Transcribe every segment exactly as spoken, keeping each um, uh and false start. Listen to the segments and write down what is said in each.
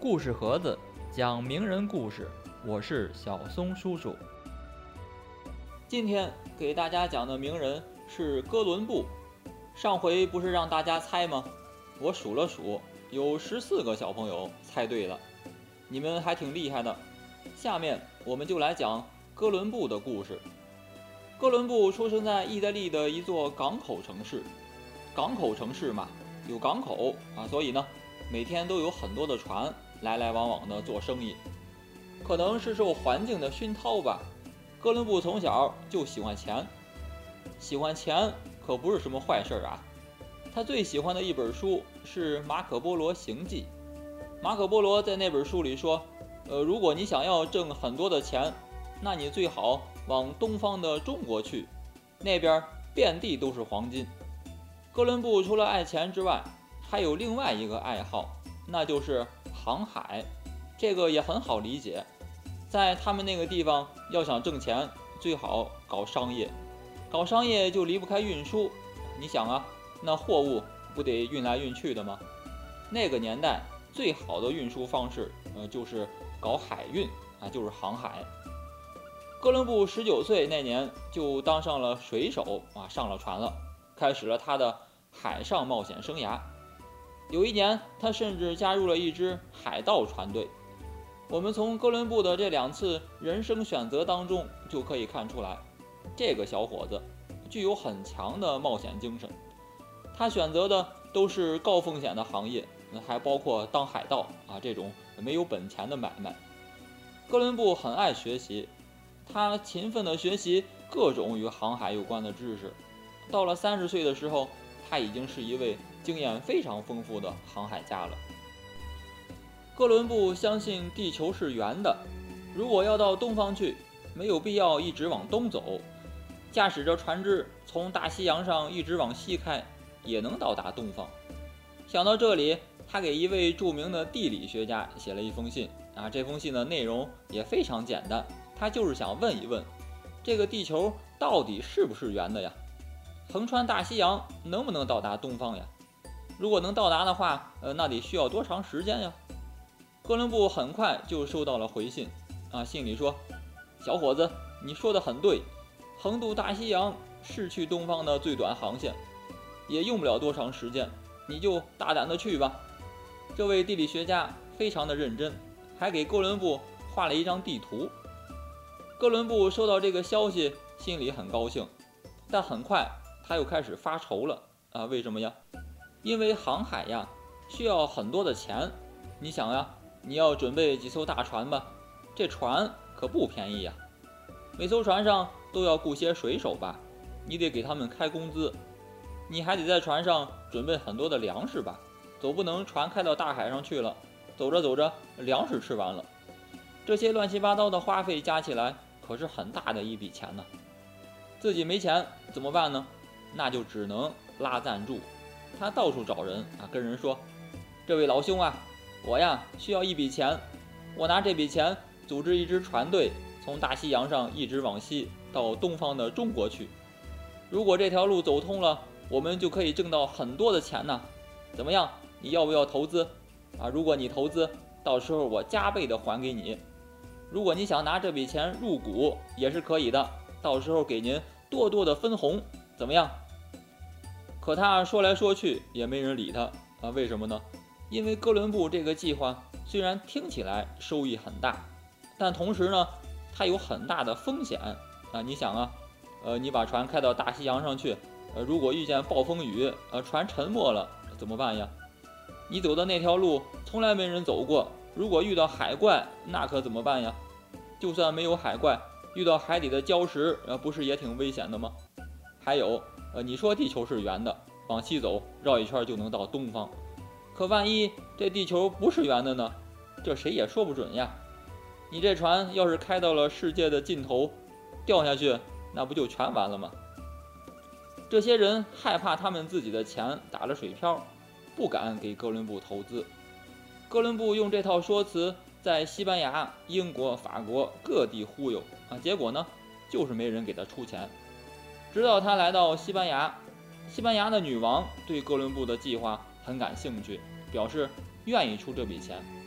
故事盒子讲名人故事，我是小松叔叔。今天给大家讲的名人是哥伦布。上回不是让大家猜吗？我数了数，有十四个小朋友猜对了，你们还挺厉害的。下面我们就来讲哥伦布的故事。哥伦布出生在意大利的一座港口城市，港口城市嘛，有港口啊，所以呢，每天都有很多的船来来往往的做生意。可能是受环境的熏陶吧，哥伦布从小就喜欢钱，喜欢钱可不是什么坏事啊。他最喜欢的一本书是《马可波罗行记》。马可波罗在那本书里说，呃，如果你想要挣很多的钱，那你最好往东方的中国去，那边遍地都是黄金。哥伦布除了爱钱之外，还有另外一个爱好，那就是航海。这个也很好理解，在他们那个地方要想挣钱，最好搞商业，搞商业就离不开运输。你想啊，那货物不得运来运去的吗？那个年代最好的运输方式，呃，就是搞海运啊，就是航海。哥伦布十九岁那年就当上了水手啊，上了船了，开始了他的海上冒险生涯。有一年，他甚至加入了一支海盗船队。我们从哥伦布的这两次人生选择当中就可以看出来，这个小伙子具有很强的冒险精神。他选择的都是高风险的行业，还包括当海盗啊这种没有本钱的买卖。哥伦布很爱学习，他勤奋地学习各种与航海有关的知识。到了三十岁的时候，他已经是一位经验非常丰富的航海家了。哥伦布相信地球是圆的，如果要到东方去，没有必要一直往东走，驾驶着船只从大西洋上一直往西开，也能到达东方。想到这里，他给一位著名的地理学家写了一封信啊，这封信的内容也非常简单，他就是想问一问，这个地球到底是不是圆的呀？横穿大西洋能不能到达东方呀？如果能到达的话，呃，那得需要多长时间呀？哥伦布很快就收到了回信啊，信里说，小伙子，你说的很对，横渡大西洋是去东方的最短航线，也用不了多长时间，你就大胆的去吧。这位地理学家非常的认真，还给哥伦布画了一张地图。哥伦布收到这个消息，心里很高兴，但很快他又开始发愁了啊，为什么呀？因为航海呀需要很多的钱，你想呀，你要准备几艘大船吧，这船可不便宜呀。每艘船上都要雇些水手吧，你得给他们开工资，你还得在船上准备很多的粮食吧，总不能船开到大海上去了，走着走着粮食吃完了。这些乱七八糟的花费加起来可是很大的一笔钱呢。自己没钱怎么办呢？那就只能拉赞助。他到处找人啊，跟人说，这位老兄啊，我呀需要一笔钱，我拿这笔钱组织一支船队，从大西洋上一直往西到东方的中国去。如果这条路走通了，我们就可以挣到很多的钱呢。怎么样？你要不要投资啊？如果你投资，到时候我加倍的还给你。如果你想拿这笔钱入股也是可以的，到时候给您多多的分红，怎么样？可他说来说去也没人理他啊，为什么呢？因为哥伦布这个计划虽然听起来收益很大，但同时呢，它有很大的风险啊。你想啊，呃，你把船开到大西洋上去，呃，如果遇见暴风雨，呃，船沉没了怎么办呀？你走的那条路从来没人走过，如果遇到海怪，那可怎么办呀？就算没有海怪，遇到海底的礁石，呃，不是也挺危险的吗？还有，呃，你说地球是圆的，往西走绕一圈就能到东方，可万一这地球不是圆的呢？这谁也说不准呀。你这船要是开到了世界的尽头，掉下去，那不就全完了吗？这些人害怕他们自己的钱打了水漂，不敢给哥伦布投资。哥伦布用这套说辞在西班牙、英国、法国各地忽悠啊，结果呢，就是没人给他出钱。直到他来到西班牙，西班牙的女王对哥伦布的计划很感兴趣，表示愿意出这笔钱。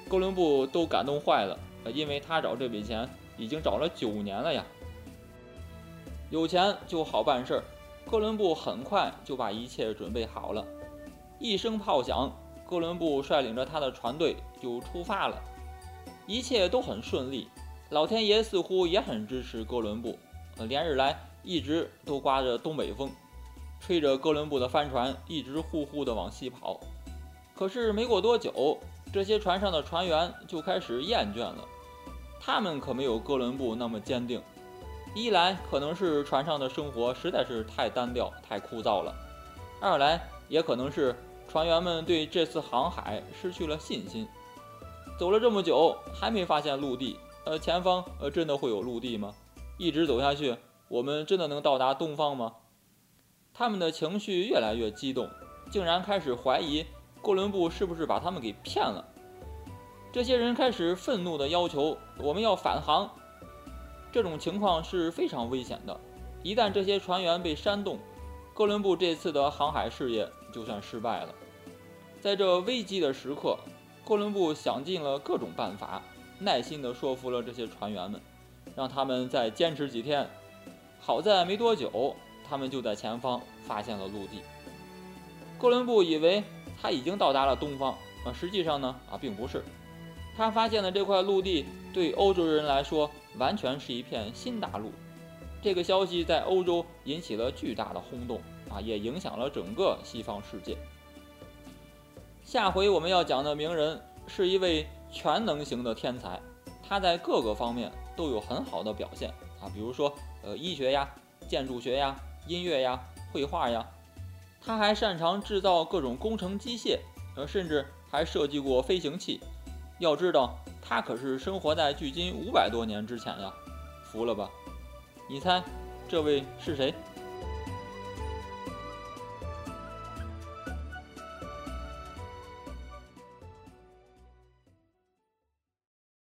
哥伦布都感动坏了，因为他找这笔钱已经找了九年了呀。有钱就好办事儿，哥伦布很快就把一切准备好了。一声炮响，哥伦布率领着他的船队就出发了，一切都很顺利。老天爷似乎也很支持哥伦布，连日来一直都刮着东北风，吹着哥伦布的帆船一直呼呼地往西跑。可是没过多久，这些船上的船员就开始厌倦了，他们可没有哥伦布那么坚定。一来可能是船上的生活实在是太单调太枯燥了，二来也可能是船员们对这次航海失去了信心。走了这么久还没发现陆地，呃，前方呃真的会有陆地吗？一直走下去，我们真的能到达东方吗？他们的情绪越来越激动，竟然开始怀疑哥伦布是不是把他们给骗了。这些人开始愤怒地要求我们要返航。这种情况是非常危险的，一旦这些船员被煽动，哥伦布这次的航海事业就算失败了。在这危机的时刻，哥伦布想尽了各种办法，耐心地说服了这些船员们，让他们再坚持几天。好在没多久，他们就在前方发现了陆地。哥伦布以为他已经到达了东方，啊，实际上呢，啊，并不是。他发现的这块陆地对欧洲人来说完全是一片新大陆。这个消息在欧洲引起了巨大的轰动，啊，也影响了整个西方世界。下回我们要讲的名人是一位全能型的天才，他在各个方面都有很好的表现啊，比如说呃医学呀、建筑学呀、音乐呀、绘画呀，他还擅长制造各种工程机械，呃，甚至还设计过飞行器。要知道，他可是生活在距今五百多年之前呀，服了吧？你猜，这位是谁？